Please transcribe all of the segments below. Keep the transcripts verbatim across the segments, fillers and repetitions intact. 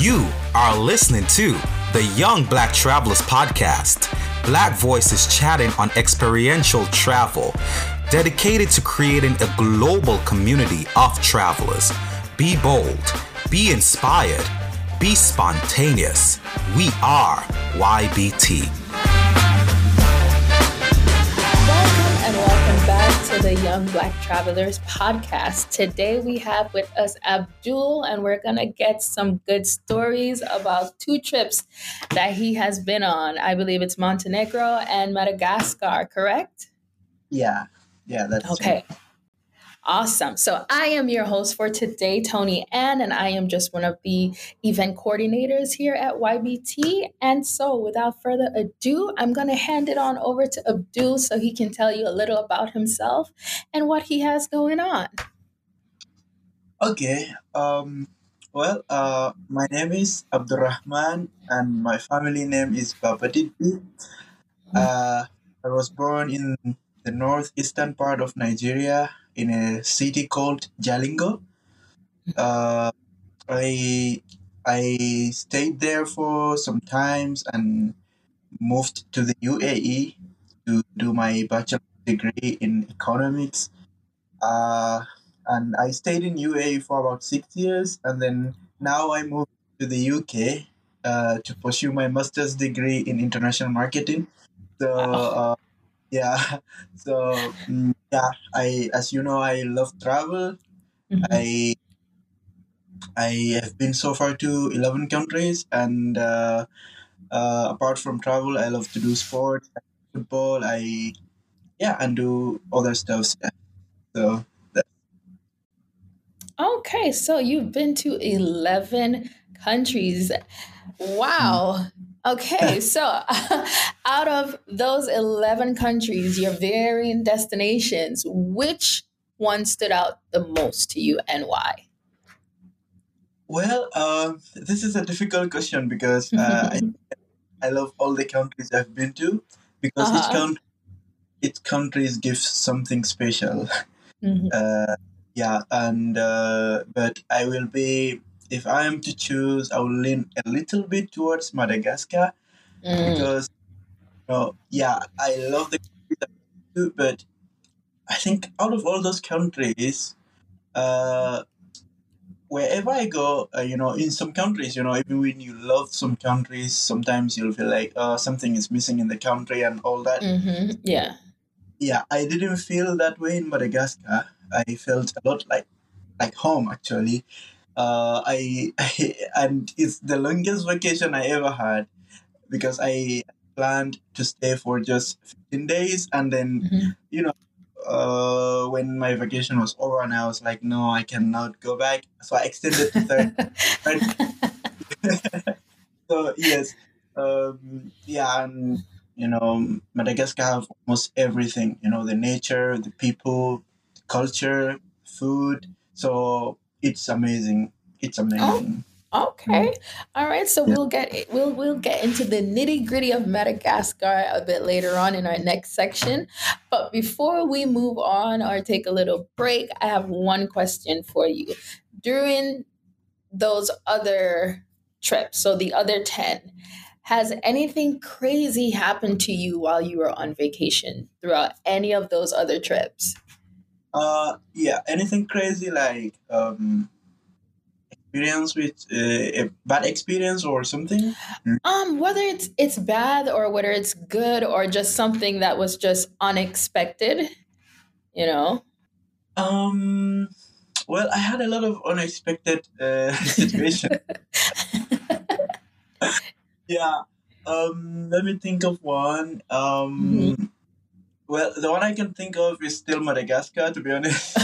You are listening to the Young Black Travelers Podcast. Black voices chatting on experiential travel, dedicated to creating a global community of travelers. Be bold, be inspired, be spontaneous. We are Y B T. Welcome and welcome back to the Young Black Travelers Podcast. Today we have with us Abdul, and we're going to get some good stories about two trips that he has been on. I believe it's Montenegro and Madagascar, correct? Yeah, yeah, that's okay. True. Awesome. So I am your host for today, Tony Ann, and I am just one of the event coordinators here at Y B T. And so without further ado, I'm going to hand it on over to Abdul so he can tell you a little about himself and what he has going on. Okay. Um, well, uh, my name is Abdurrahman and my family name is Babadidi. Uh, I was born in the northeastern part of Nigeria in a city called Jalingo. Uh, I I stayed there for some times and moved to the U A E to do my bachelor's degree in economics. Uh, and I stayed in U A E for about six years, and then now I moved to the U K uh, to pursue my master's degree in international marketing. So. Uh, Yeah, so mm, yeah, I as you know, I love travel. Mhm. I I have been so far to eleven countries, and uh, uh, apart from travel, I love to do sports, football. I yeah, and do other stuff. Yeah. So that, Okay, so you've been to eleven countries. Wow. Okay, so out of those eleven countries, your varying destinations, which one stood out the most to you and why? well, uh, this is a difficult question because uh, I I love all the countries I've been to because each Uh-huh. country each countries gives something special. Mhm. Uh, yeah, and uh, but I will be if I am to choose, I will lean a little bit towards Madagascar Mm. because you know, yeah, I love the country that I do, but I think out of all those countries, uh, wherever I go, uh, you know, in some countries, you know, even when you love some countries, sometimes you'll feel like uh, something is missing in the country and all that. Mm-hmm. Yeah. Yeah, I didn't feel that way in Madagascar. I felt a lot like like home actually. Uh, I, I and it's the longest vacation I ever had because I planned to stay for just fifteen days, and then Mm-hmm. you know uh, when my vacation was over, and I was like, no, I cannot go back, so I extended to thirty. So yes, um, yeah, and you know Madagascar have almost everything. You know the nature, the people, the culture, food. So it's amazing. It's Oh, amazing. okay. All right. So Yeah. we'll get we'll we'll get into the nitty gritty of Madagascar a bit later on in our next section. But before we move on or take a little break, I have one question for you. During those other trips, so the other ten, has anything crazy happened to you while you were on vacation throughout any of those other trips? Uh, yeah. Anything crazy like um experience with uh, a bad experience or something? Um, whether it's it's bad or whether it's good or just something that was just unexpected, you know. Um. Well, I had a lot of unexpected uh, situations. Yeah. Um. Let me think of one. Mhm. Um. Well, the one I can think of is still Madagascar. To be honest.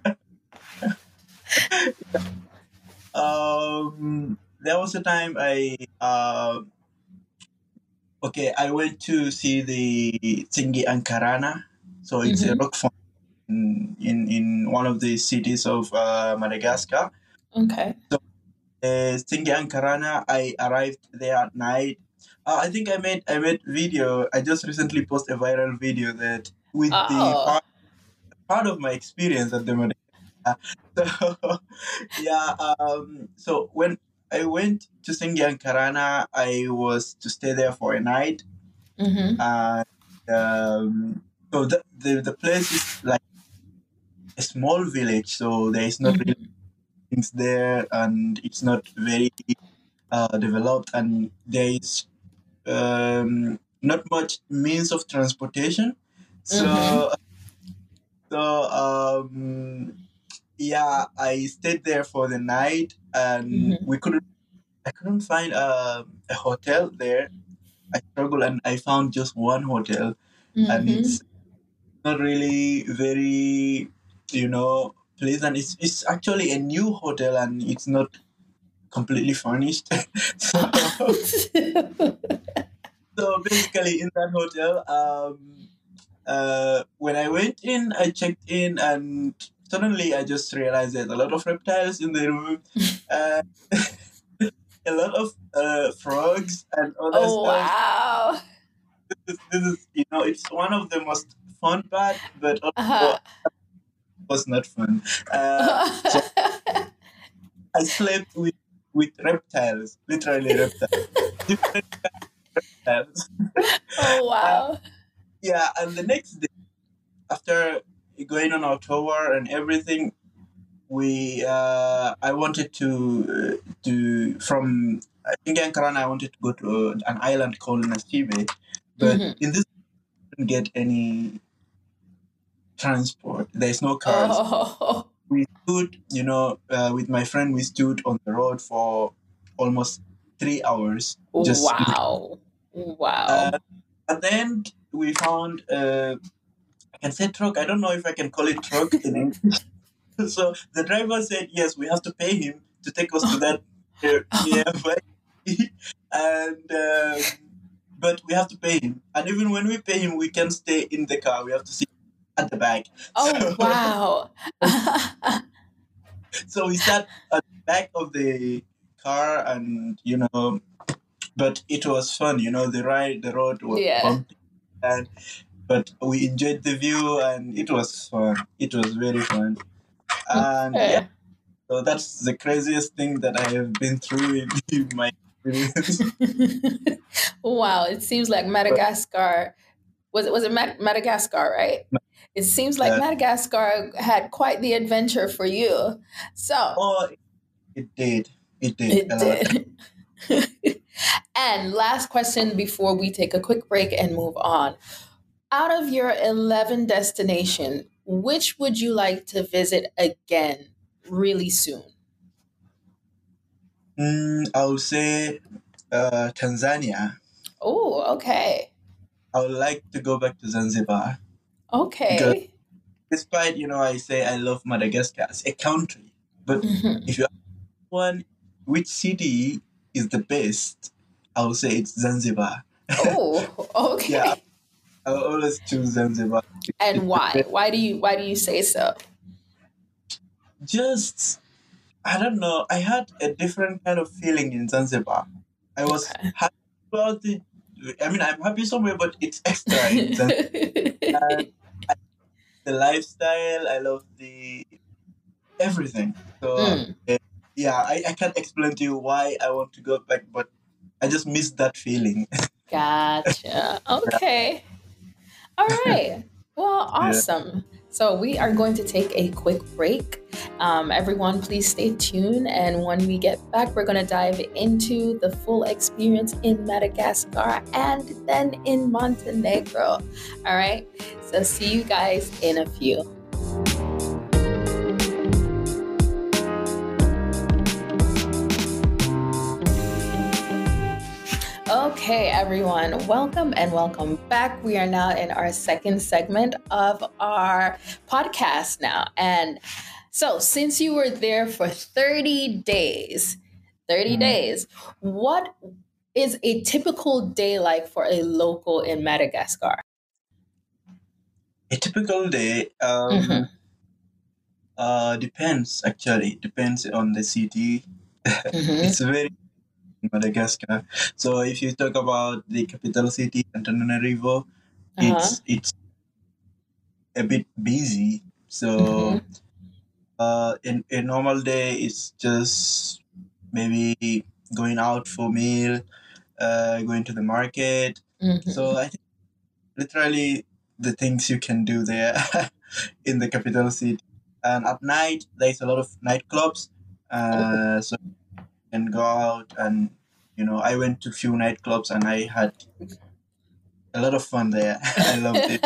um. There was a time I uh. Okay, I went to see the Tsingy Ankarana. So it's a Mhm. rock form in in, in one of the cities of uh, Madagascar. Okay. So uh, Tsingy Ankarana, I arrived there at night. Uh, I think I made I made video. I just recently posted a viral video that with the Oh. part, part of my experience at the Madagascar. So yeah, um, so when I went to Singyankarana. I was to stay there for a night. Mm-hmm. And um, so the, the, the place is like a small village. So there is not really Mm-hmm. things there, and it's not very uh, developed, and there is um, not much means of transportation. Mm-hmm. So, so um, yeah, I stayed there for the night, and Mm-hmm. we couldn't. I couldn't find a, a hotel there. I struggled, and I found just one hotel, and Mm-hmm. it's not really very, you know, pleasant. It's it's actually a new hotel, and it's not completely furnished. so so basically, in that hotel, um, uh, when I went in, I checked in, and suddenly I just realized there's a lot of reptiles in the room, uh, a lot of uh, frogs and other Oh stuff. wow. This, this is, you know, it's one of the most fun part, but also Uh-huh. was not fun. Uh, so I slept with with reptiles, literally reptiles, different reptiles. Oh uh, wow. yeah, and the next day, after going on our tour and everything, we uh, I wanted to uh, to from I think Ankara, I wanted to go to uh, an island called Nasibe, but Mm-hmm. in this I didn't get any transport. There's no cars. Oh We stood, you know, uh, with my friend. We stood on the road for almost three hours. Just wow. Wow. uh, and then we found. Uh, I can say truck. I don't know if I can call it truck in English. So the driver said, yes, we have to pay him to take us to that uh, nearby. and um, but we have to pay him. And even when we pay him, we can't stay in the car. We have to sit at the back. Oh So, wow. so we sat at the back of the car, and you know, but it was fun. You know, the ride, the road was Yeah. bumpy, and but we enjoyed the view, and it was fun. It was very fun. And yeah, Okay. so that's the craziest thing that I have been through in, in my experience. Wow, it seems like But Madagascar was it was it Mad- Madagascar, right? It seems like uh, Madagascar had quite the adventure for you. So oh, it did, it did it a lot. did. And last question before we take a quick break and move on. Out of your eleven destination, which would you like to visit again really soon? Mm, I would say uh, Tanzania. Oh, okay. I would like to go back to Zanzibar because, Okay. despite you know, I say I love Madagascar as a country, but Mhm. if you ask one which city is the best, I would say it's Zanzibar. Oh, Yeah, okay. I will always choose Zanzibar. And It's the why? best. Why do you why do you say so? Just I don't know. I had a different kind of feeling in Zanzibar. I was Okay. happy about it. I mean, I'm happy somewhere, but it's extra in Zanzibar. And I, the lifestyle, I love the everything. So, Mm, uh, yeah, I, I can't explain to you why I want to go back, but I just miss that feeling. gotcha. Okay. All right. Well, Yeah. awesome. So we are going to take a quick break. Um, everyone, please stay tuned. And when we get back, we're going to dive into the full experience in Madagascar and then in Montenegro. All right. So see you guys in a few. Okay, everyone, welcome and welcome back. We are now in our second segment of our podcast now. And so, since you were there for thirty days, thirty Mm. days, what is a typical day like for a local in Madagascar? A typical day Mm-hmm. um, uh, depends, actually. Depends on the city. Mm-hmm. It's very Madagascar. So if you talk about the capital city, Antananarivo, Uh-huh. it's it's a bit busy. So Mm-hmm. uh, in a normal day, it's just maybe going out for meal, uh, going to the market. Mm-hmm. So I think literally the things you can do there in the capital city. And at night, there's a lot of nightclubs. Uh, so you can go out and, you know, I went to a few nightclubs and I had a lot of fun there. I loved it.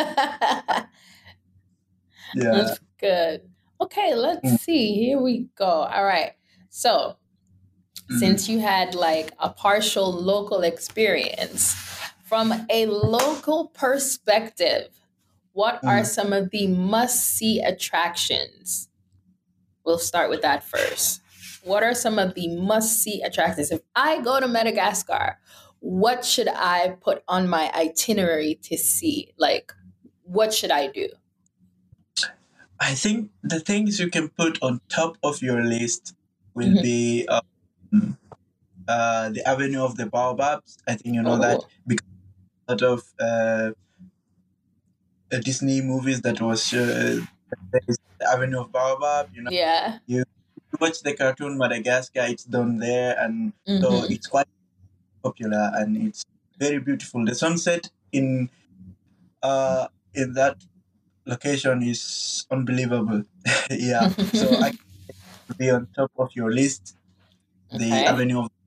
Yeah. That's good. Okay, let's Mm. see. Here we go. All right. So, Mm. since you had like a partial local experience, from a local perspective, what are Mm. some of the must see attractions? We'll start with that first. What are some of the must see attractions? If I go to Madagascar, what should I put on my itinerary to see? Like, what should I do? I think the things you can put on top of your list will Mhm. be um, uh, the Avenue of the Baobabs. I think you know that Oh, because a lot of uh, uh, Disney movies that was uh, there is the Avenue of Baobab. You know, yeah. you watch the cartoon Madagascar, it's done there, and so Mm-hmm. it's quite popular and it's very beautiful. The sunset in uh in that location is unbelievable. Yeah, so I could be on top of your list, the Okay. Avenue of,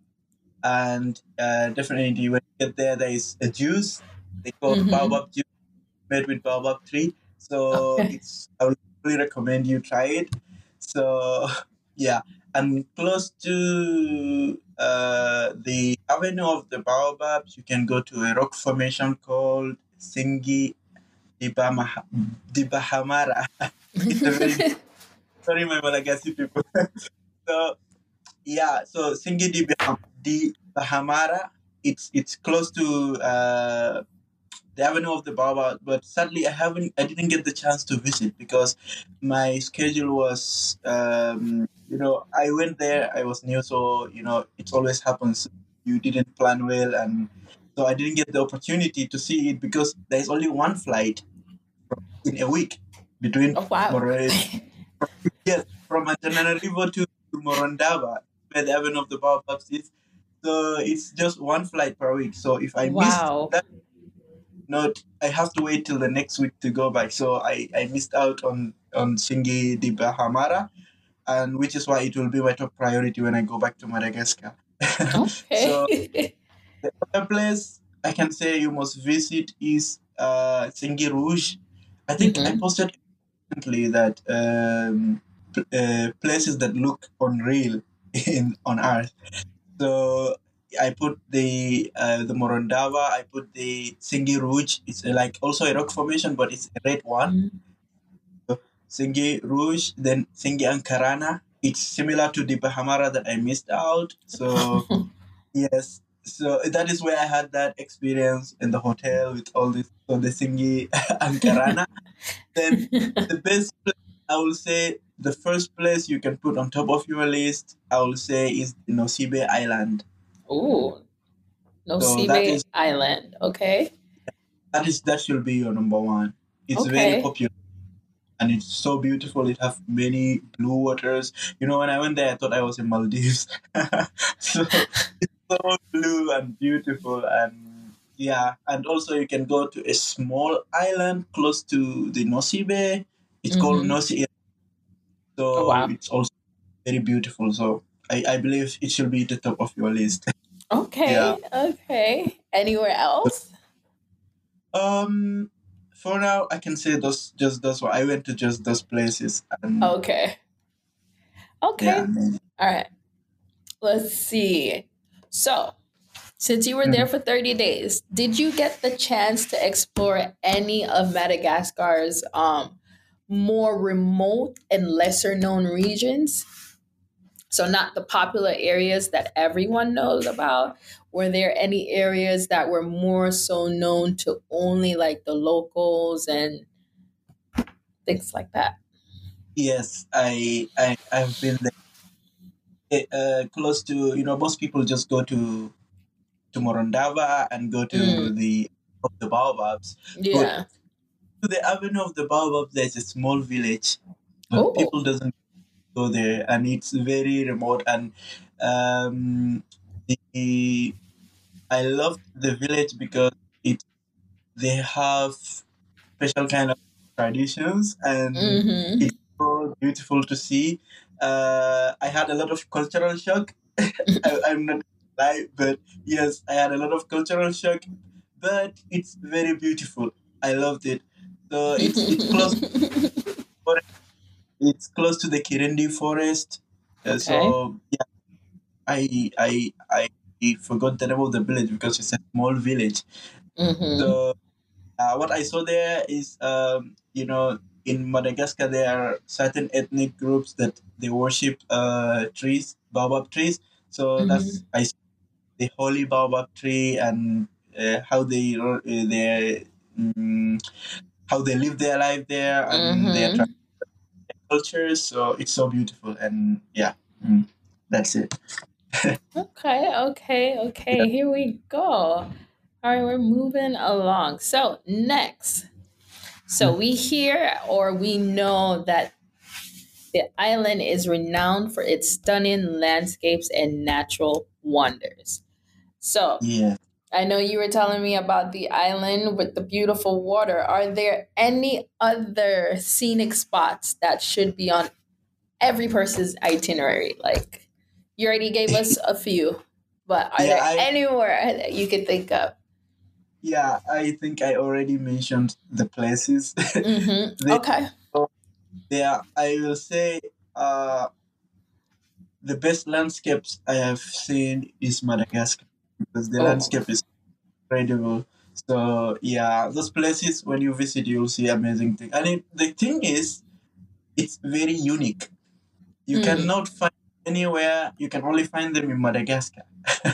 and uh, definitely when you get there, there is a juice they call Mm-hmm. baobab juice made with baobab tree. So Okay. it's I would really recommend you try it. So yeah, and close to uh, the Avenue of the Baobabs, you can go to a rock formation called Singi Dibama- Dibahamara. It's a very sorry, my Malagasy people. So yeah, so Singi di, Baham- di Bahamara, it's it's close to uh, the Avenue of the Baobab, but sadly I haven't I didn't get the chance to visit because my schedule was um, you know I went there, I was new, so you know it always happens, you didn't plan well, and so I didn't get the opportunity to see it because there's only one flight in a week between Oh, wow. Mor- yes, from Antananarivo to, to Morondava, where the Avenue of the Baobabs is. So it's just one flight per week. So if I missed Wow. that, not I have to wait till the next week to go back. So I, I missed out on on Singi di Bahamara, and which is why it will be my top priority when I go back to Madagascar. So Okay. the other place I can say you must visit is uh, Singi Rouge. I think I Mm-hmm. posted recently that um, p- uh, places that look unreal in on Earth. So I put the uh, the Morondava. I put the Singi Rouge. It's uh, like also a rock formation, but it's a red one. So Singi Rouge, then Singi Ankarana. It's similar to the Bahamara that I missed out. So yes, so that is where I had that experience in the hotel with all this. So the Singi Ankarana. Then the best place, I will say the first place you can put on top of your list, I will say is Nosibe Island. Ooh, So that Nosibe is Island. Okay. that is that should be your number one. It's very Okay. popular and it's so beautiful. It has many blue waters. You know, when I went there, I thought I was in Maldives. So it's so blue and beautiful, and yeah, and also you can go to a small island close to the Nosibe. It's called Mm-hmm. Nosi. Oh, So wow. it's also very beautiful. So I, I believe it should be the top of your list. Yeah. Okay. Okay. Anywhere else? Um. For now, I can say those just those. I went to just those places, and Okay. yeah. Okay. All right. Let's see. So, since you were there Mhm. for thirty days, did you get the chance to explore any of Madagascar's um more remote and lesser known regions? So, not the popular areas that everyone knows about. Were there any areas that were more so known to only like the locals and things like that? Yes, I I I've been there. Eh, Uh, close to you know most people just go to to Morondava and go to Mm, the of the baobabs, but yeah. to the avenue of the baobabs there's a small village, but Oh. people doesn't go there, and it's very remote. And Um, the I loved the village because it they have special kind of traditions, and Mm-hmm. it's so beautiful to see. Uh, I had a lot of cultural shock. I, I'm not lie, but yes, I had a lot of cultural shock. But it's very beautiful. I loved it. So it's it's close. It's close to the Kirindi forest. Uh, Okay. so yeah, I I I forgot the name of the village because it's a small village. Mm-hmm. So uh, what I saw there is, um, you know, in Madagascar there are certain ethnic groups that they worship uh, trees, baobab trees. So Mm-hmm. that's I saw the holy baobab tree and uh, how they ro- uh, they mm, how they live their life there and their tra- Mm-hmm. cultures. So it's so beautiful, and yeah, mm, that's it. Okay, okay, Yeah. okay. Here we go. All right, we're moving along. So, next. So, we hear or we know that the island is renowned for its stunning landscapes and natural wonders. So, Yeah. I know you were telling me about the island with the beautiful water. Are there any other scenic spots that should be on every person's itinerary? Like, you already gave us a few, but are Yeah, there I anywhere that you could think of? yeah, I think I already mentioned the places. Mm-hmm. they Okay. there I will say uh the best landscapes I have seen is Madagascar because the Oh. landscape is incredible. So yeah, those places when you visit you'll see amazing things. And it, the thing is it's very unique. You Mm. cannot find anywhere, you can only find them in Madagascar.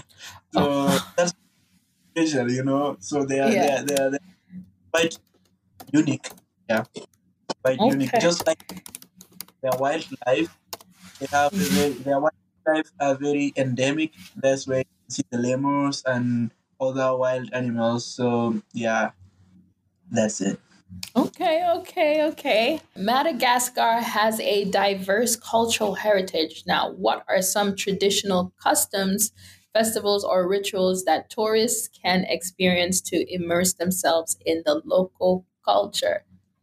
So Oh. that's special, you know. So they are they Yeah. are they are, they are quite unique. Yeah, quite unique. Okay. Just like their wildlife, they have a very their wildlife are very endemic. That's where you can see the lemurs and other wild animals. So yeah, that's it. Okay, okay, okay. Madagascar has a diverse cultural heritage. Now, what are some traditional customs, festivals, or rituals that tourists can experience to immerse themselves in the local culture?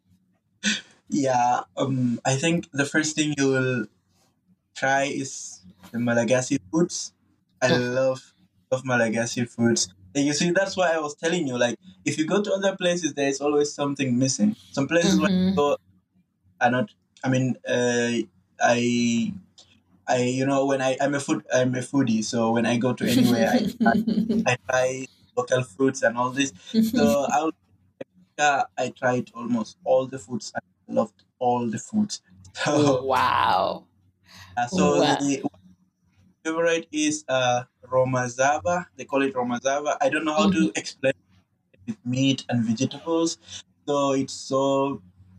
Yeah, um, I think the first thing you will try is the Malagasy foods. I Mm. love love Malagasy foods. And you see, that's why I was telling you. Like, if you go to other places, there is always something missing. Some places when you Mm-hmm. go are not. I mean, uh, I I you know when I I'm a food I'm a foodie. So when I go to anywhere, I try, I try local foods and all this. So I would, uh, I tried almost all the foods. I loved all the foods. So Wow. uh, so Wow. the favorite is uh romazava. They call it romazava. I don't know how to Mhm. explain it with meat and vegetables. So it's so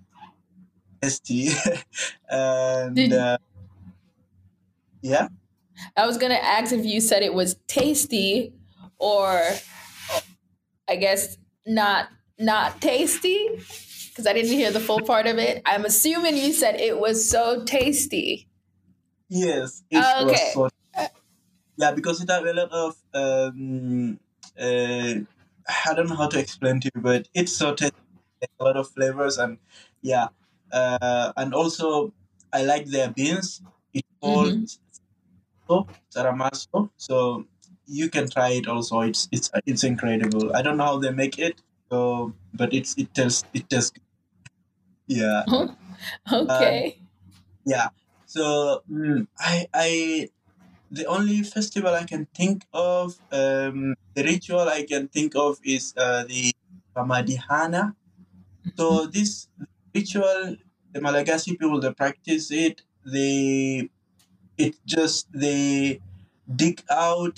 tasty, and Did uh, yeah. I was gonna ask if you said it was tasty or I guess not not tasty because I didn't hear the full part of it. I'm assuming you said it was so tasty. Yes, it was Okay. so yeah because it have a lot of um uh I don't know how to explain to you, but it's so tasty, a lot of flavors, and yeah, uh, and also I like their beans. It's called Mm-hmm. so saramaso. So you can try it also. It's it's it's incredible. I don't know how they make it, so but it's it tastes it tastes good. Yeah. And Okay. yeah. So mm, I I the only festival I can think of, um, the ritual I can think of is uh, the Ramadihana. So this ritual, the Malagasy people they practice it. They it just they dig out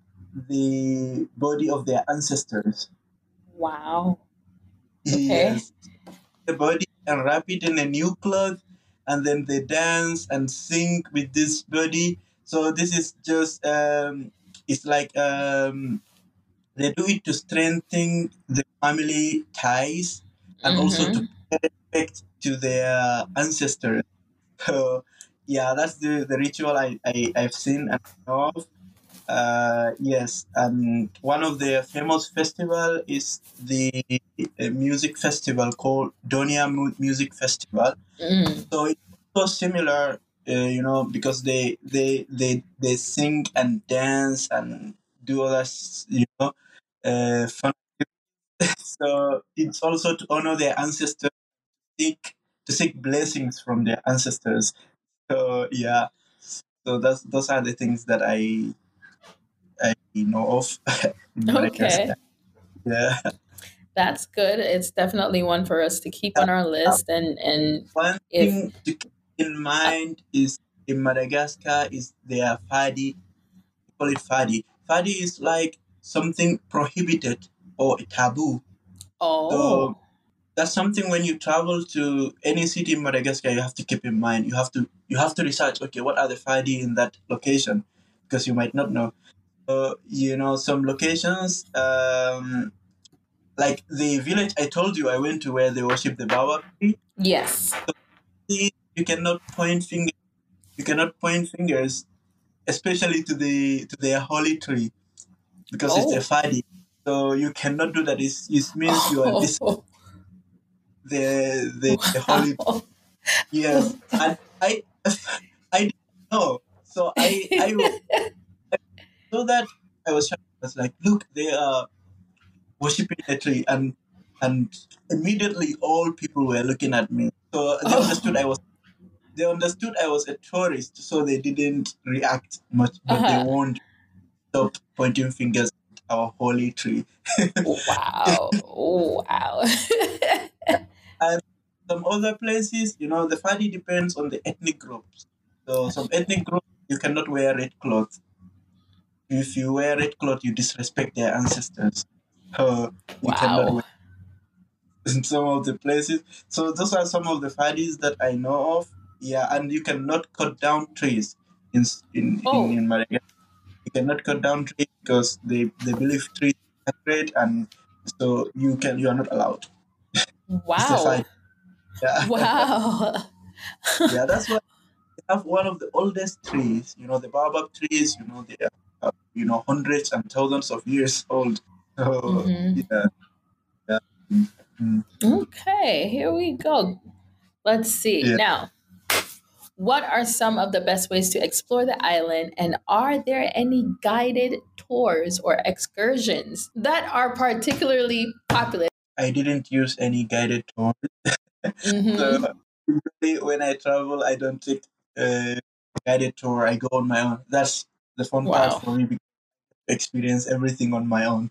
the body of their ancestors. Wow. Okay. Yes, the body and wrap it in a new cloth, and then they dance and sing with this body. So this is just um, it's like um, they do it to strengthen the family ties and also to Mm-hmm. pay respect to their ancestors. So yeah, that's the, the ritual I, I, I've seen and know of. Uh, yes, and one of their famous festival is the uh, music festival called Donia Mu- Music Festival. Mm. So it's also similar, uh, you know, because they they they they sing and dance and do all that, s- you know, uh, fun. So it's also to honor their ancestors, seek to seek blessings from their ancestors. So yeah, so that's those are the things that I I know of in Madagascar. Okay. Yeah. That's good. It's definitely one for us to keep on our Uh, list. And and One if thing to keep in uh, mind is in Madagascar is their fadi. We call it fadi. Fadi is like something prohibited or a taboo. So oh that's something when you travel to any city in Madagascar, you have to keep in mind. You have to you have to research. Okay, what are the fadi in that location? Because you might not know. So you know some locations. Um, like the village I told you I went to where they worship the Bawa tree. yes. You cannot point finger. You cannot point fingers, especially to the to their holy tree, because it's a Oh. fadi. So you cannot do that. It's, it means you are dis Oh. the the, the holy. Wow. Yes, and I I didn't know. So I I was so that I was shocked. I was like, look, they are worshiping a tree, and and immediately all people were looking at me. So they understood I Oh. was they understood I was a tourist, so they didn't react much, but they Uh-huh. won't stop pointing fingers at our holy tree. Wow. Wow. And some other places, you know, the fadi depends on the ethnic groups. So some ethnic groups you cannot wear red clothes. If you wear red cloth, you disrespect their ancestors. So you cannot Wow. wear in some of the places. So those are some of the fadis that I know of. Yeah, and you cannot cut down trees in in in, Oh. in Madagascar. You cannot cut down trees because they, they believe trees are sacred, and so you can you are not allowed. It's the Wow. fadi. Yeah, Wow. yeah. That's why we have one of the oldest trees. You know, the baobab trees. You know, they are uh, you know hundreds and thousands of years old. So hmm yeah, yeah. Mm, Okay, here we go. Let's see. yeah. Now, what are some of the best ways to explore the island, and are there any guided tours or excursions that are particularly popular? I didn't use any guided tour. So Mm-hmm. usually when I travel, I don't take a guided tour. I go on my own. That's the fun part Wow. for me because I experience everything on my own.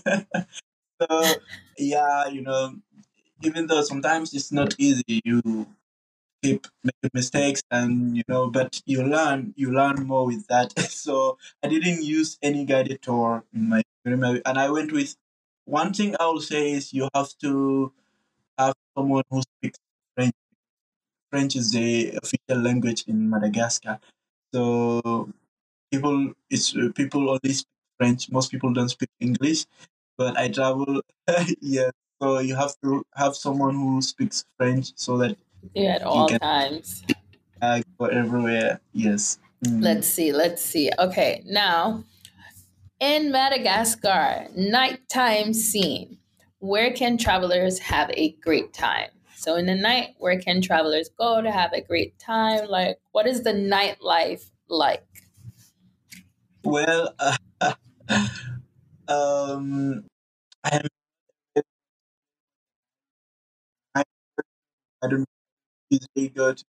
So yeah, you know, even though sometimes it's not easy, you keep making mistakes, and you know, but you learn you learn more with that. So I didn't use any guided tour in my itinerary, and I went with one thing I will say is you have to have someone who speaks French. French is the official language in Madagascar. So people it's uh, people only speak French. Most people don't speak English. But I travel, yeah. So you have to have someone who speaks French so that Yeah, at you all can times. uh, go everywhere. Yes. Mm. Let's see. Let's see. Okay, now in Madagascar, nighttime scene. Where can travelers have a great time? So, in the night, where can travelers go to have a great time? Like, what is the nightlife like? Well, uh, um, I, I, I don't usually go to.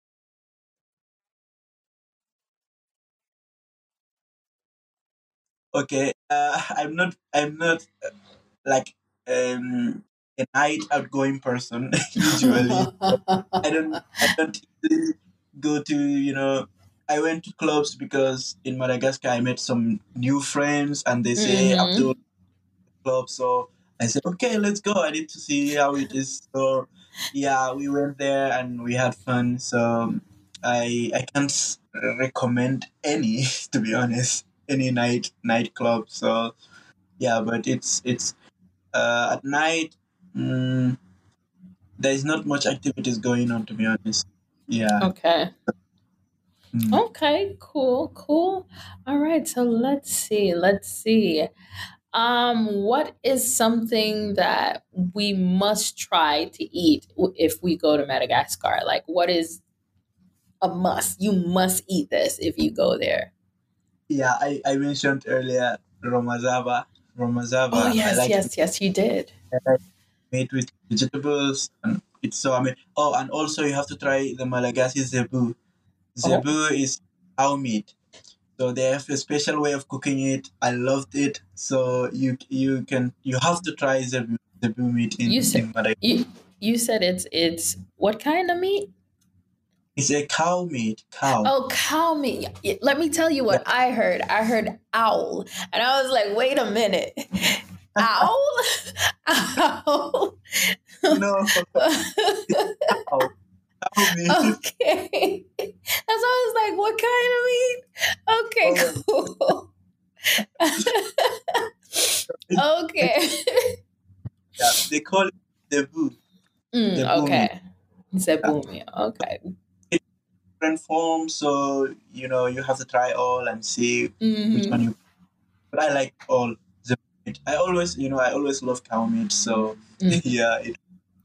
Okay, uh, I'm not. I'm not like um a night outgoing person usually. I don't I don't easily go to, you know, I went to clubs because in Madagascar I met some new friends and they say Abdul hmm club, so I said, okay, let's go. I need to see how it is. So yeah, we went there and we had fun. So I I can't s- recommend any to be honest, any night nightclub. So yeah, but it's it's uh, at night. Mm, there is not much activities going on to be honest. Yeah. Okay. Mm. Okay, cool, cool. All right, so let's see. Let's see. Um, what is something that we must try to eat w- if we go to Madagascar? Like, what is a must? You must eat this if you go there. Yeah, I, I mentioned earlier Romazava. Oh, Romazava. I yes, like yes, yes, you did. it made with vegetables, and it's so I mean. Oh, and also you have to try the Malagasy zebu. Oh, Zebu is cow meat. So they have a special way of cooking it. I loved it. So you you can you have to try zebu zebu meat you in said in Madagascar. you you said it's it's what kind of meat? It's a cow meat. Cow. Oh, cow meat. Y- Let me tell you Yeah. what I heard. I heard owl, and I was like, wait a minute, owl, owl. No, it's cow. Cow meat. Okay. That's why I was like, what kind of meat? Okay, Oh, cool. it, it, Okay. yeah, they call it zebu. Mm, Zebu meat. okay. Yeah. Zebumi. Okay. It's different forms, so you know you have to try all and see which one Hmm. you. But I like all zebu meat. I always, you know, I always love cow meat. So yeah, it.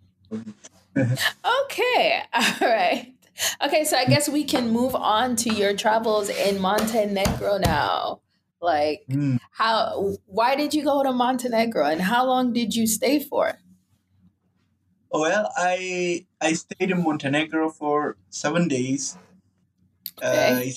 Okay. All right. Okay, so I guess we can move on to your travels in Montenegro now. Like, Mm. how, why did you go to Montenegro and how long did you stay for? Well, I I stayed in Montenegro for seven days. Uh, Okay. it's-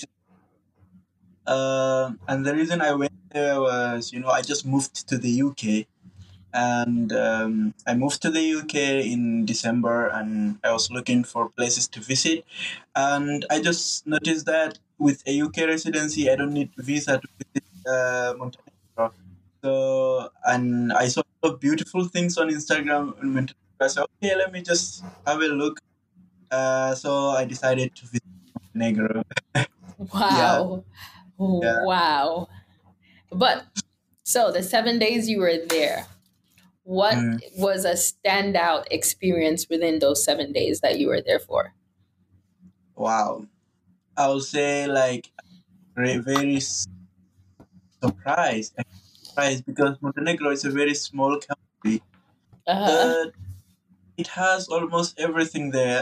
uh, and the reason I went there was, you know, I just moved to the U K, and um, I moved to the U K in December, and I was looking for places to visit, and I just noticed that with a U K residency, I don't need visa to visit uh, Montenegro. So, and I saw a lot of beautiful things on Instagram in Montenegro. I said, okay, let me just have a look. Uh, so I decided to visit Montenegro. Yeah, Wow. yeah. Wow. But so the seven days you were there, what Mm. was a standout experience within those seven days that you were there for? Wow. I would say like very, very surprised. I'm surprised because Montenegro is a very small country, Uh-huh. but it has almost everything there.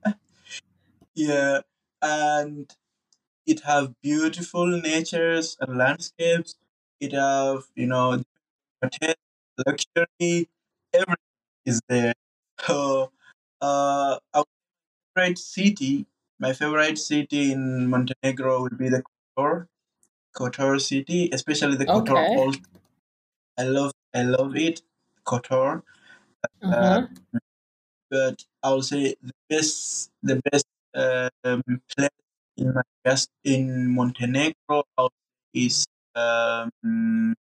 Yeah, and it have beautiful natures and landscapes. It have, you know, hotel, luxury, everything is there. So, uh, our favorite city, my favorite city in Montenegro would be the Kotor, Kotor city, especially the Kotor Okay. Old. I love, I love it, Kotor. Uh, Uh-huh. but I would say the best, the best um, place in Madagascar, in Montenegro I would say is um,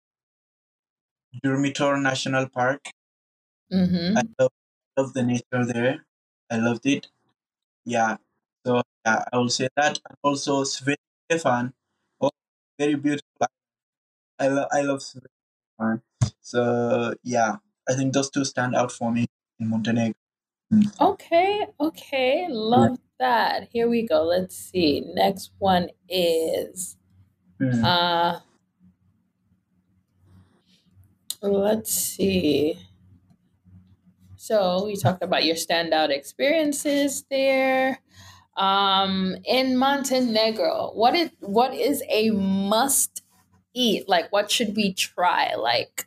Durmitor National Park. I Mm-hmm. love, love the nature there. I loved it. Yeah. So yeah, I will say that. And also Sven Stefan. Oh, very beautiful. I love I love Sven Stefan. So yeah, I think those two stand out for me in Montenegro. Mm. Okay, okay. Yeah. Love that. Here we go. Let's see. Next one is Mm. uh let's see. So we talked about your standout experiences there. Um in Montenegro, what is what is a must eat? Like what should we try? Like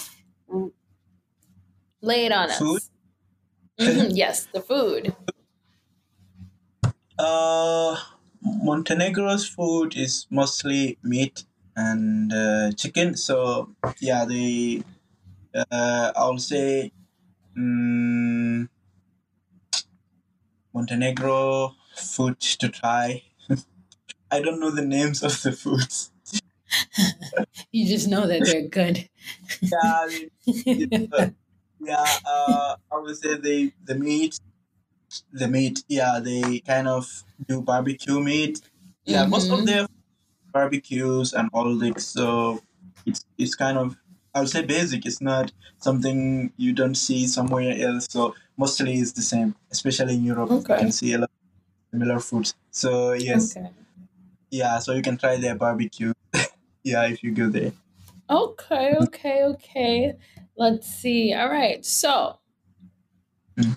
lay it on Food. us. Hmm, yes, the food. Uh, Montenegro's food is mostly meat and uh, chicken. So yeah, they uh, I'll say mm, Montenegro food to try. I don't know the names of the foods. You just know that they're good. Yeah, I mean, it's, uh, yeah. Uh, I would say the the meat, the meat. Yeah, they kind of do barbecue meat. Yeah, most of Mm-hmm. their barbecues and all this. So it's it's kind of, I would say, basic. It's not something you don't see somewhere else. So mostly it's the same. Especially in Europe, you can Okay. see a lot of similar foods. So yes. Okay. Yeah, so you can try their barbecue. Yeah, if you go there. Okay, okay, okay. Let's see. All right. So, Mm.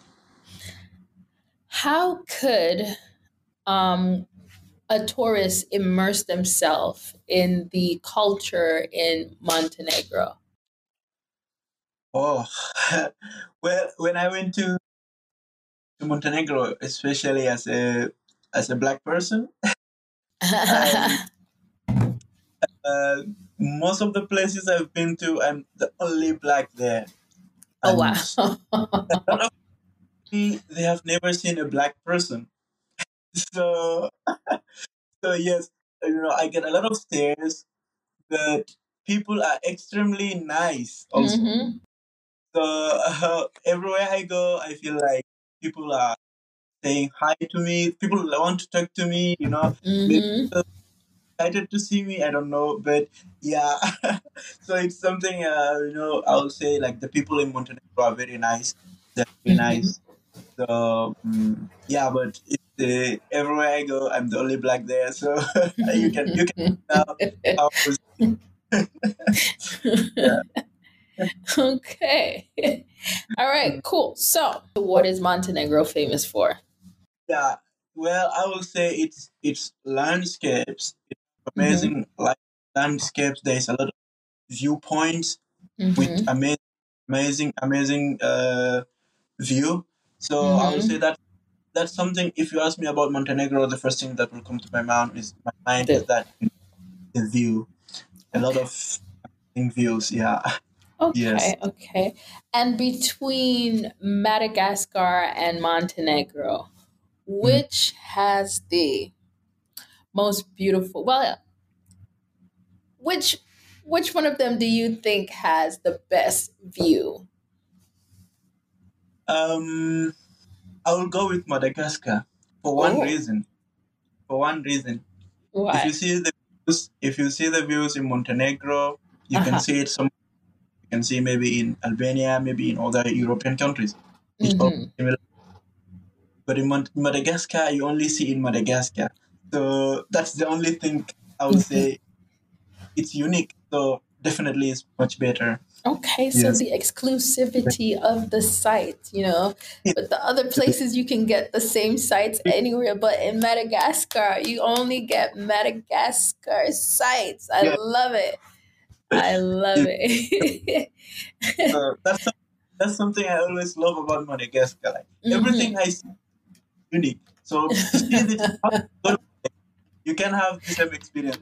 how could um, a tourist immerse themselves in the culture in Montenegro? Oh, well, when I went to, to Montenegro, especially as a as a black person, I uh, most of the places I've been to, I'm the only black there, Oh, and a wow. lot of me they have never seen a black person. So, so yes, you know, I get a lot of stares, but people are extremely nice also. Hmm. So uh, everywhere I go, I feel like people are saying hi to me. People want to talk to me. You know, maybe Hmm. they're excited to see me. I don't know, but yeah. So it's something. Uh, you know, I would say like the people in Montenegro are very nice. They're very Hmm. nice. So um, yeah, but it's, uh, everywhere I go, I'm the only black there. So you can you can now how I was- yeah. Okay. All right, cool. So, what is Montenegro famous for? Yeah, well, I will say it's it's landscapes. It's Hmm. amazing like landscapes. There's a lot of viewpoints with Hmm. amazing, amazing, amazing uh, view. So I will say Hmm. that that's something. If you ask me about Montenegro, the first thing that will come to my mind is my mind is The, that you know, the view. A lot okay. of amazing views. Yeah. Yes. Okay, okay. And between Madagascar and Montenegro, Mm. which has the most beautiful, well, which which one of them do you think has the best view? Um, I will go with Madagascar for one Oh, reason. For one reason, if you why? see the views, if you see the views in Montenegro, you can Uh-huh. see it. Some you can see maybe in Albania, maybe in other European countries. It's all Hmm. similar. But in Mon- Madagascar, you only see in Madagascar. So that's the only thing I would say. It's unique. So definitely, it's much better. Okay, so Yes. the exclusivity of the site, you know, but the other places you can get the same sites anywhere, but in Madagascar, you only get Madagascar sites. I Yeah. love it. I love It, it. uh, that's some- that's something I always love about Madagascar. Like everything Hmm. I see is unique. So to see this, you can have the same experience.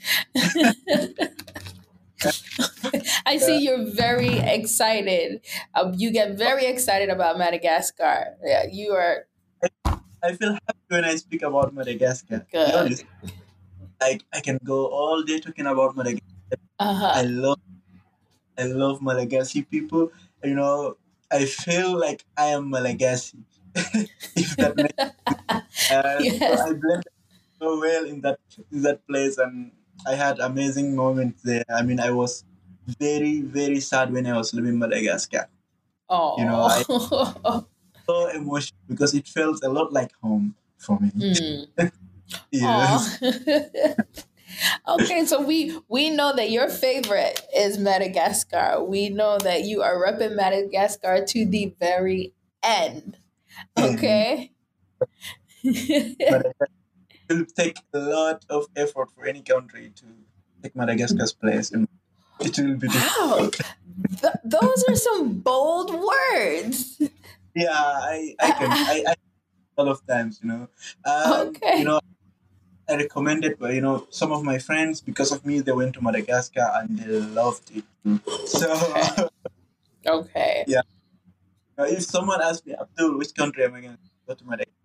I Uh, see you're very excited. Um, you get very excited about Madagascar. Yeah, you are I feel happy when I speak about Madagascar. To be honest, good. like I can go all day talking about Madagascar. Uh I huh. love, I love Malagasy people. You know, I feel like I am Malagasy, if that makes. Uh, so Yes. I blended so well in that in that place, and I had amazing moments there. I mean, I was very very sad when I was leaving Madagascar. You know, I Oh. so emotional because it felt a lot like home for me. Mm. Yes. Oh. Okay, so we we know that your favorite is Madagascar. We know that you are repping Madagascar to the very end. Okay. Madagascar will take a lot of effort for any country to take Madagascar's place, and it will be Wow. difficult. Th- those are some bold words. Yeah, I, I can I, I a lot of times, you know, um, you Okay. know, I recommended, but you know, some of my friends because of me they went to Madagascar and they loved it. Too. Okay. So Okay. yeah, uh, if someone asks me, Abdul, which country am I going to go to Madagascar?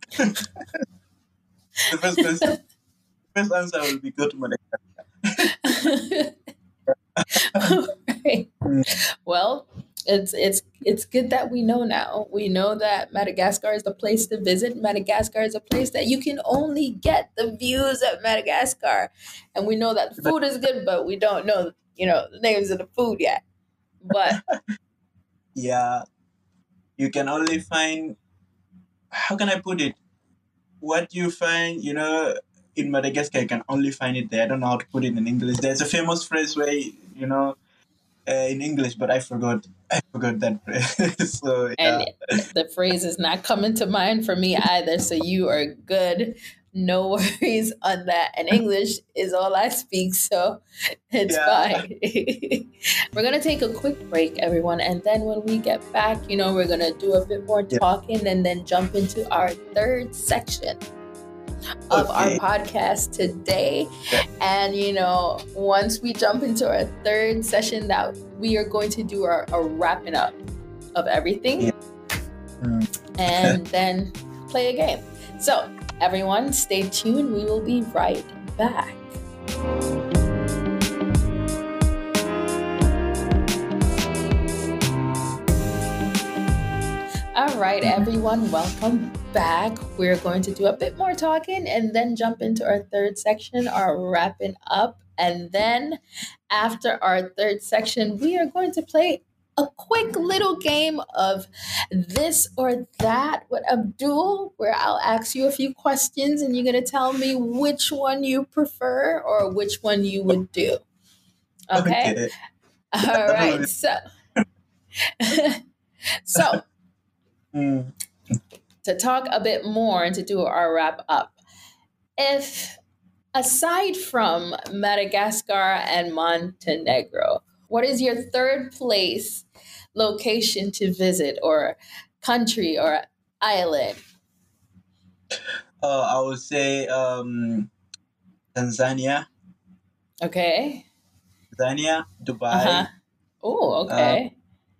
The first question, first answer will be go to Madagascar. Right. Mm. Well, it's it's it's good that we know now. We know that Madagascar is the place to visit. Madagascar is a place that you can only get the views of Madagascar, and we know that the But food is good, but we don't know, you know, the names of the food yet. But yeah, you can only find. How can I put it? What you find, you know, in Madagascar. You can only find it there. I don't know how to put it in English. There's a famous phrase where, you know, uh, in English, but I forgot. I forgot that phrase. So And yeah, the phrase is not coming to mind for me either. So you are good. No worries on that. And English is all I speak, so it's yeah. fine. We're going to take a quick break, everyone. And then when we get back, you know, we're going to do a bit more Yeah. talking and then jump into our third section of our Okay. podcast today. And you know, once we jump into our third session, that we are going to do our, a wrapping up of everything Yeah. Mm. and then play a game. So everyone, stay tuned. We will be right back. All right, everyone, welcome back. We're going to do a bit more talking and then jump into our third section, our wrapping up. And then after our third section, we are going to play a quick little game of this or that with Abdul, where I'll ask you a few questions and you're going to tell me which one you prefer or which one you would do. Okay? Okay. All right. So, so Mm. to talk a bit more and to do our wrap up, if aside from Madagascar and Montenegro, what is your third place location to visit or country or island? Uh, I would say um, Tanzania, Okay. Tanzania, Uh-huh. Dubai. Oh, Uh, okay.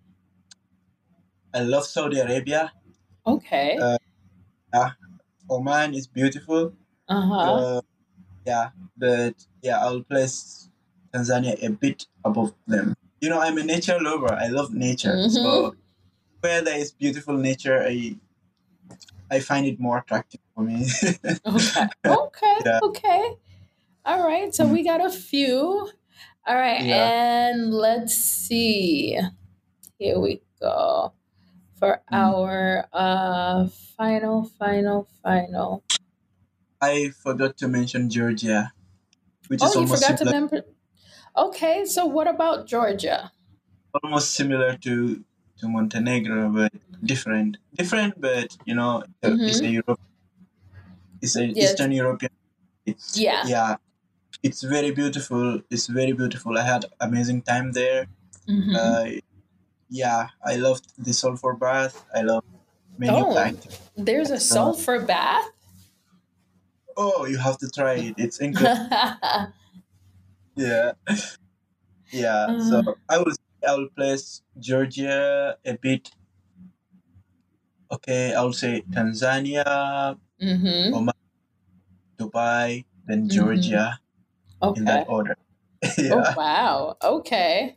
I love Saudi Arabia. Okay. Uh, yeah, Oman is beautiful. Uh-huh. Uh, yeah, but yeah, I'll place Tanzania a bit above them. You know, I'm a nature lover. I love nature. Mm-hmm. So where there is beautiful nature, I I find it more attractive for me. Okay. Okay. Yeah. Okay. All right. So we got a few. All right. Yeah. And let's see. Here we go. For Mm. our uh final, final, final. I forgot to mention Georgia, which is Oh, you almost forgot to similar, remember. Okay, so what about Georgia? almost similar to to Montenegro, but different. Different, but you know, uh, it's a Mm-hmm. Europe, it's a Yes. Eastern European. It's Yeah. yeah, it's very beautiful. It's very beautiful. I had amazing time there. Mm-hmm. Uh, yeah, I loved the sulfur bath. I love many of the Oh, activities. there's a So, sulfur bath? oh, you have to try it. It's incredible. Yeah, yeah. So Uh, I will I will place Georgia a bit. Okay, I will say Tanzania, mm-hmm. Oman, Dubai, then Mm-hmm. Georgia in that Okay. order. Oh, Yeah, wow. Okay.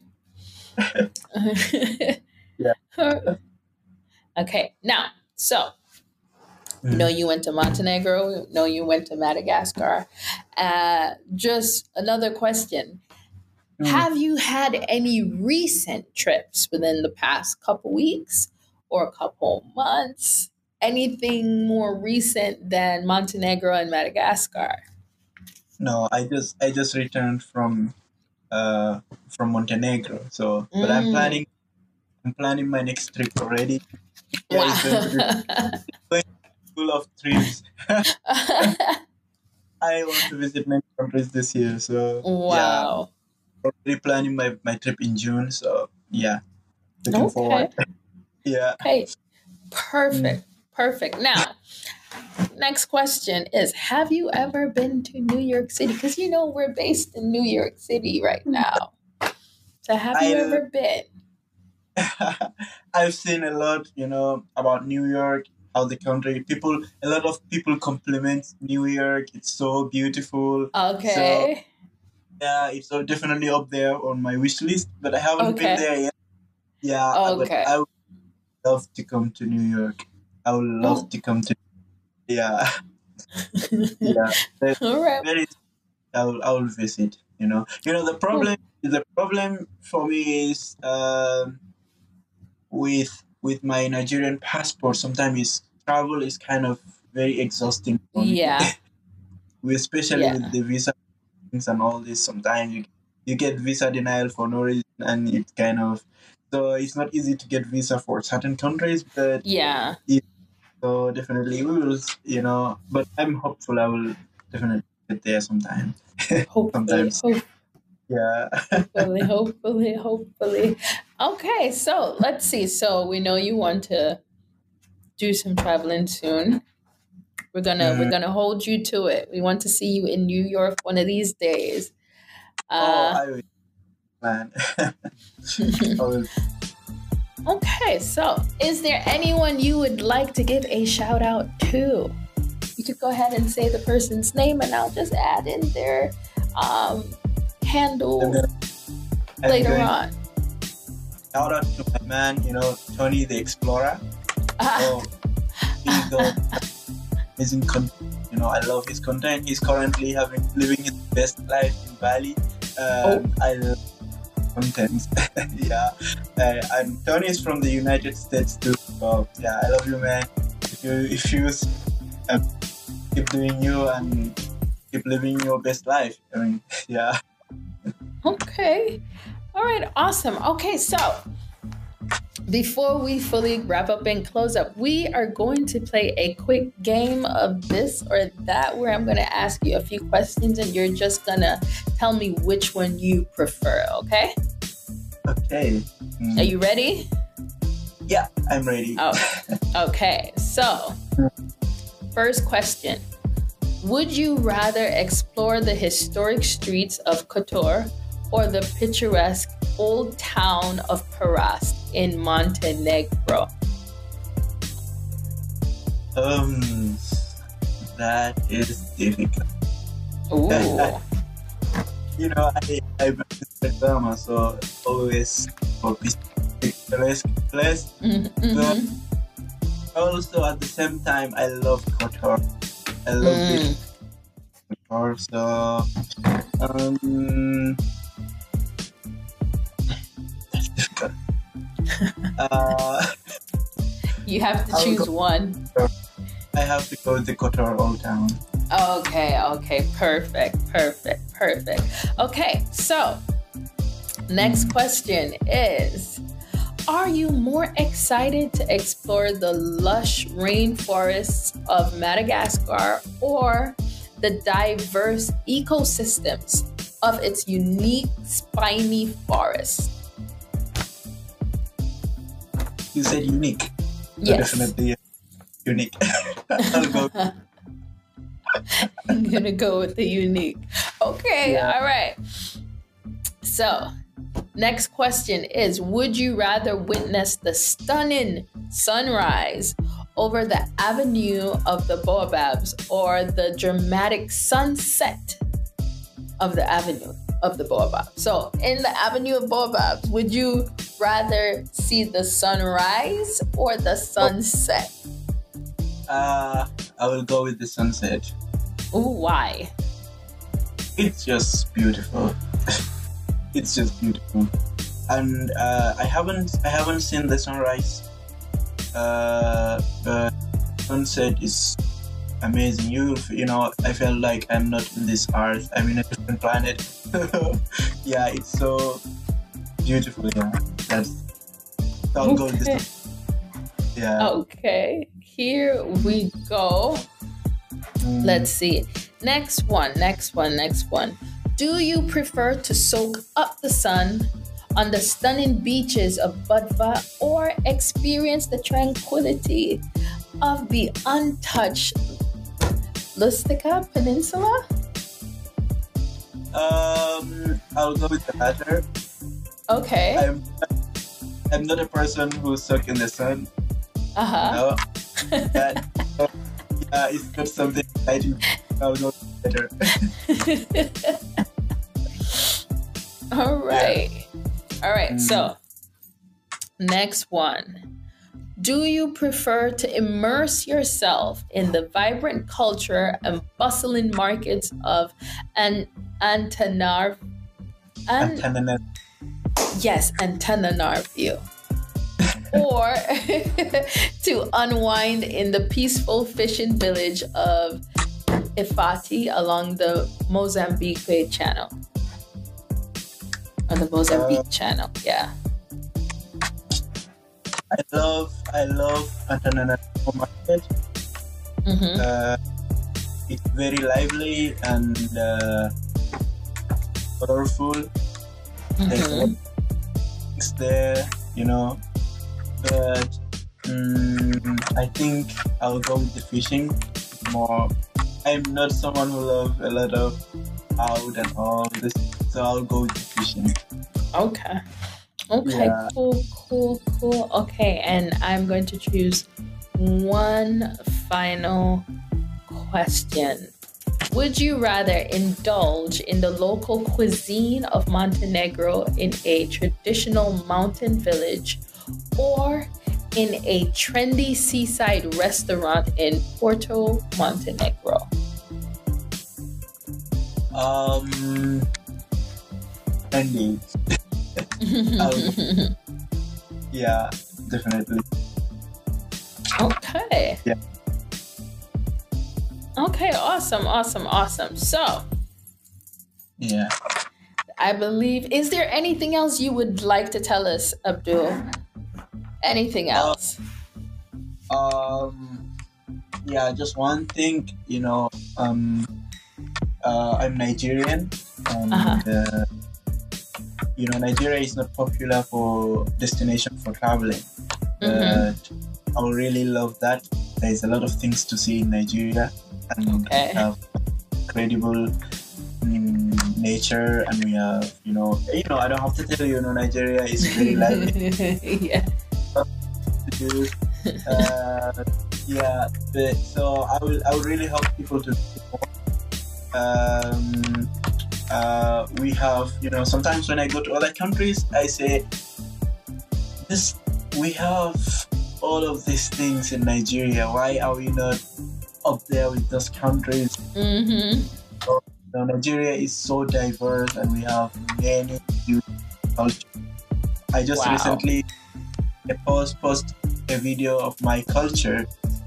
yeah. Okay. Now, so you know Mm. you went to Montenegro, know you went to Madagascar. Uh, just another question. Mm. Have you had any recent trips within the past couple weeks or a couple months? Anything more recent than Montenegro and Madagascar? No, I just I just returned from uh from Montenegro. So, but I'm Mm. planning I'm planning my next trip already. Yeah, it's going to be Wow. full of trips. I want to visit many countries this year. So yeah, Wow. already planning my, my trip in June. So yeah, looking Okay. forward. Yeah. Okay. Mm. Perfect. Perfect. Now, next question is, have you ever been to New York City? Because you know we're based in New York City right now. So have you I ever been? I've seen a lot, you know, about New York, how the country people a lot of people compliment New York. It's so beautiful. So Okay. yeah, it's so definitely up there on my wish list, but I haven't been Okay. there yet. Yeah, uh, but Okay. I would love to come to New York. I would love Oh. to come to yeah. Yeah. There, All right. there is I will I will visit, you know. You know the Cool. problem the problem for me is um with with my Nigerian passport sometimes is travel is kind of very exhausting for me. Yeah. we especially Yeah. with the visa things and all this. Sometimes you you get visa denial for no reason, and it's kind of so it's not easy to get visa for certain countries. But Yeah. so definitely we will, you know. But I'm hopeful I will definitely get there sometime. Hopefully, Sometimes, hope, yeah. hopefully, hopefully, hopefully. Okay, so let's see. So we know you want to do some traveling soon. We're gonna we're Mm. gonna hold you to it. We want to see you in New York one of these days. Oh, Uh, I will plan. I will. okay, so is there anyone you would like to give a shout out to? You could go ahead and say the person's name, and I'll just add in their um, handle And then I'm later going on. shout out to my man, you know, Tony the Explorer. Ah, Oh, he's the amazing content. You know, I love his content. He's currently having living his best life in Bali. Um, I love content. Yeah, uh, and Tony is from the United States too. So yeah, I love you, man. If you if you uh, keep doing you and keep living your best life. I mean, yeah. okay. All right, awesome. Okay, so before we fully wrap up and close up, we are going to play a quick game of this or that where I'm going to ask you a few questions and you're just going to tell me which one you prefer, okay? Okay. Mm. Are you ready? Yeah, I'm ready. Oh, okay. So, first question. Would you rather explore the historic streets of Kotor or the picturesque old town of Perast in Montenegro? Um, that is difficult. Ooh. You know, I I practice drama, so always for picturesque place. Mm-hmm. But also at the same time, I love Kotor. I love Mm. it. Kotor. So, um, that's difficult. uh, You have to I'll choose go- one. I have to go to the Kotor Old Town. Okay, okay, perfect, perfect, perfect. Okay, so next question is, are you more excited to explore the lush rainforests of Madagascar or the diverse ecosystems of its unique spiny forest? You said unique. So Yes. definitely unique. I'll go. I'm gonna go with the unique. Okay, Yeah. all right. So, next question is, would you rather witness the stunning sunrise over the Avenue of the Baobabs or the dramatic sunset of the Avenue of the Baobab? So, in the Avenue of Baobabs, would you rather see the sunrise or the sunset? Uh, I will go with the sunset. Ooh, why? It's just beautiful. It's just beautiful, and uh, I haven't I haven't seen the sunrise. Uh, but sunset is amazing. You you know I felt like I'm not in this earth. I'm in a different planet. Yeah, it's so beautiful. Yeah, that's. I'll go with Okay. this. Yeah. Okay, here we go. Mm. Let's see. Next one, next one, next one. Do you prefer to soak up the sun on the stunning beaches of Budva or experience the tranquility of the untouched Lustica Peninsula? Um, I'll go with the latter. Okay. I'm I'm not a person who's stuck in the sun. Uh-huh. No, that uh, yeah, it's got something exciting. I'll go better. All right. All right. Mm. So, next one. Do you prefer to immerse yourself in the vibrant culture and bustling markets of An- Antananarivo? An- Antananarivo. yes, Antananarivo. Or to unwind in the peaceful fishing village of Ifati along the Mozambique channel. Or the Mozambique Uh, channel, yeah. I love I love Antananarivo market. Mm-hmm. Uh, it's very lively and uh, colorful. There's a lot Mm-hmm. of things there, you know. But mm, I think I'll go with the fishing more. I'm not someone who loves a lot of out and all this, so I'll go with the fishing. Okay. Okay, Yeah. cool, cool, cool. Okay, and I'm going to choose one final question. Would you rather indulge in the local cuisine of Montenegro in a traditional mountain village or in a trendy seaside restaurant in Porto, Montenegro? Um, Andy. I'll- yeah, definitely. Okay. Yeah. Okay, awesome, awesome, awesome. So, Yeah. I believe, is there anything else you would like to tell us, Abdul? Anything else? Um, yeah, just one thing, you know, um, uh, I'm Nigerian, and Uh-huh. uh, you know, Nigeria is not popular for destination for traveling, Mhm. but I would really love that. There's a lot of things to see in Nigeria, and Okay. we have incredible mm, nature, and we have, you know, you know, I don't have to tell you, you know, Nigeria is very lively. Yeah. To do. Uh, yeah, but so I will I would really help people to do more. Um, uh, we have, you know, sometimes when I go to other countries, I say, this we have all of these things in Nigeria. Why are we not up there with those countries? Mm-hmm. You know, Nigeria is so diverse, and we have many beautiful cultures. I just Wow. recently I post post a video of my culture,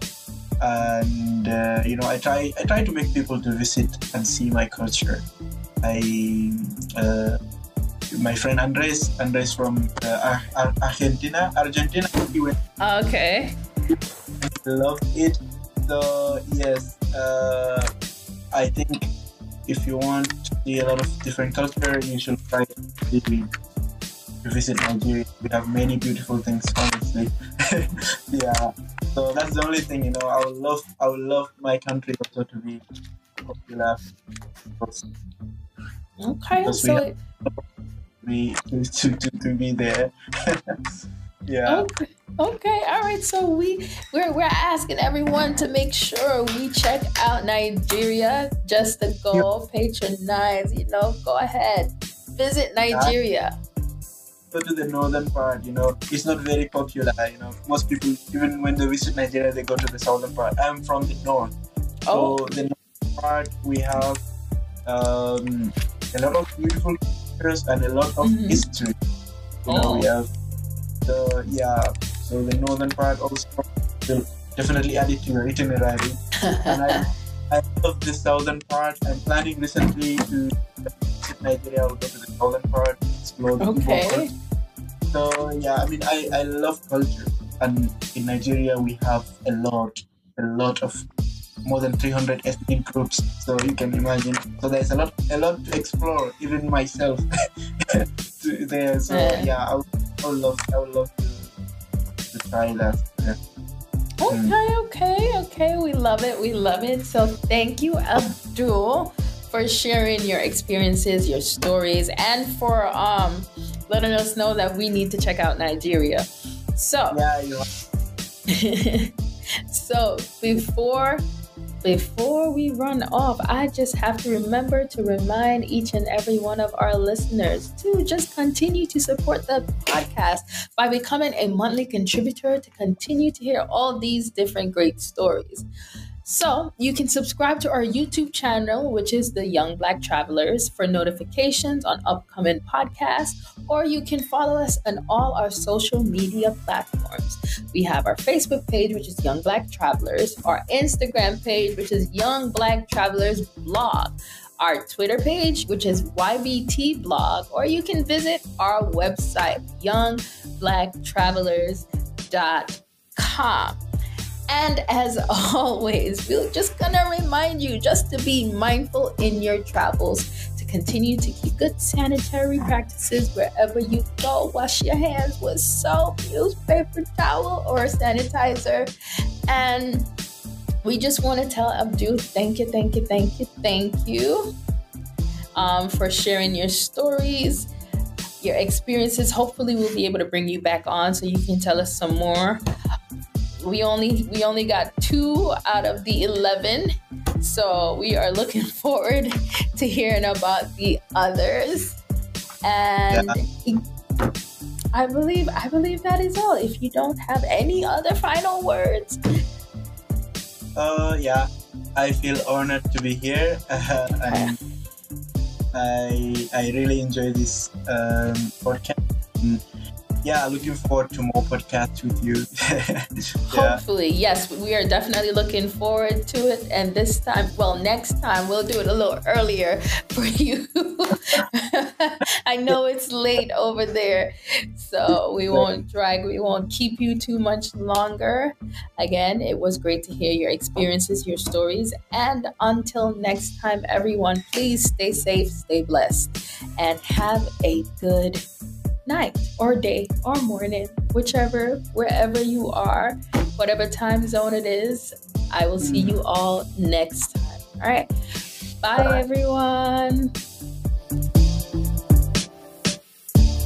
and uh, you know, I try I try to make people to visit and see my culture. I uh, my friend Andres Andres from uh, Ar- Ar- Argentina Argentina he went Okay. loved it. So yes, uh, I think if you want to see a lot of different culture, you should try to visit to visit Nigeria. We have many beautiful things, honestly. Yeah. So that's the only thing, you know. I would love, I would love my country also to be popular because Okay. because we So, have to be to, to, to, to be there. Yeah. okay. Okay. All right. So we we're we're asking everyone to make sure we check out Nigeria just to go patronize. You know, go ahead, visit Nigeria. Go to the northern part, you know. It's not very popular, you know. Most people, even when they visit Nigeria, they go to the southern part. I'm from the north. Oh. So the northern part, we have um, a lot of beautiful pictures and a lot of Mhm. history. You know, Oh. we have the yeah. So the northern part also will definitely add it to your itinerary. And I, I love the southern part. I'm planning recently to visit Nigeria. I'll go to the southern part, explore the Igbo Okay. culture. So yeah, I mean, I, I love culture, and in Nigeria we have a lot, a lot of more than three hundred ethnic groups. So you can imagine. So there's a lot, a lot to explore, even myself to there. So Yeah. yeah, I would, I would love, I would love to, to try that. Yeah. Okay, okay, okay. We love it. We love it. So thank you, Abdul, for sharing your experiences, your stories, and for um letting us know that we need to check out Nigeria. So Yeah, you know, so before before we run off, I just have to remember to remind each and every one of our listeners to just continue to support the podcast by becoming a monthly contributor to continue to hear all these different great stories. So you can subscribe to our YouTube channel, which is the Young Black Travelers, for notifications on upcoming podcasts, or you can follow us on all our social media platforms. We have our Facebook page, which is Young Black Travelers, our Instagram page, which is Young Black Travelers Blog, our Twitter page, which is Y B T Blog, or you can visit our website, young black travelers dot com. And as always, we're just gonna remind you just to be mindful in your travels, to continue to keep good sanitary practices wherever you go. Wash your hands with soap, use paper towel or sanitizer. And we just want to tell Abdul, thank you, thank you, thank you, thank you um, for sharing your stories, your experiences. Hopefully we'll be able to bring you back on so you can tell us some more. We only we only got two out of the eleven, so we are looking forward to hearing about the others. And yeah. I believe I believe that is all. If you don't have any other final words. Uh, yeah, I feel honored to be here. Uh, and I I really enjoy this um, podcast. And yeah, looking forward to more podcasts with you. Yeah. Hopefully, yes, we are definitely looking forward to it. And this time, well, next time we'll do it a little earlier for you. I know it's late over there, so we won't drag, we won't keep you too much longer. Again, it was great to hear your experiences, your stories. And until next time, everyone, please stay safe, stay blessed, and have a good night or day or morning, whichever, wherever you are, whatever time zone it is. I will see you all next time. All right. Bye, everyone.